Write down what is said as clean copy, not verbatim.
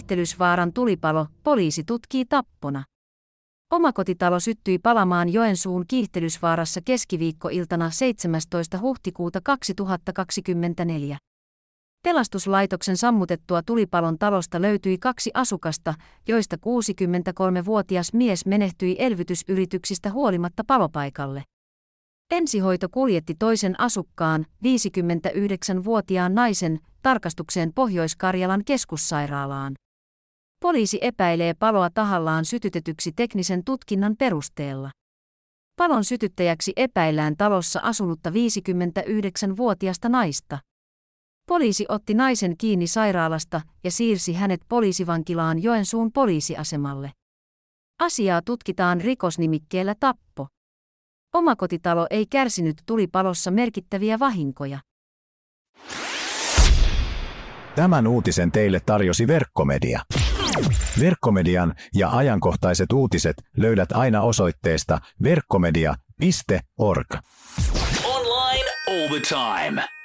Kiihtelysvaaran tulipalo, poliisi tutkii tappona. Omakotitalo syttyi palamaan Joensuun Kiihtelysvaarassa keskiviikkoiltana 17. huhtikuuta 2024. Pelastuslaitoksen sammutettua tulipalon talosta löytyi 2 asukasta, joista 63-vuotias mies menehtyi elvytysyrityksistä huolimatta palopaikalle. Ensihoito kuljetti toisen asukkaan, 59-vuotiaan naisen, tarkastukseen Pohjois-Karjalan keskussairaalaan. Poliisi epäilee paloa tahallaan sytytetyksi teknisen tutkinnan perusteella. Palon sytyttäjäksi epäillään talossa asunutta 59-vuotiasta naista. Poliisi otti naisen kiinni sairaalasta ja siirsi hänet poliisivankilaan Joensuun poliisiasemalle. Asiaa tutkitaan rikosnimikkeellä tappo. Omakotitalo ei kärsinyt tulipalossa merkittäviä vahinkoja. Tämän uutisen teille tarjosi Verkkomedia. Verkkomedian ja ajankohtaiset uutiset löydät aina osoitteesta verkkomedia.org. Online all the time.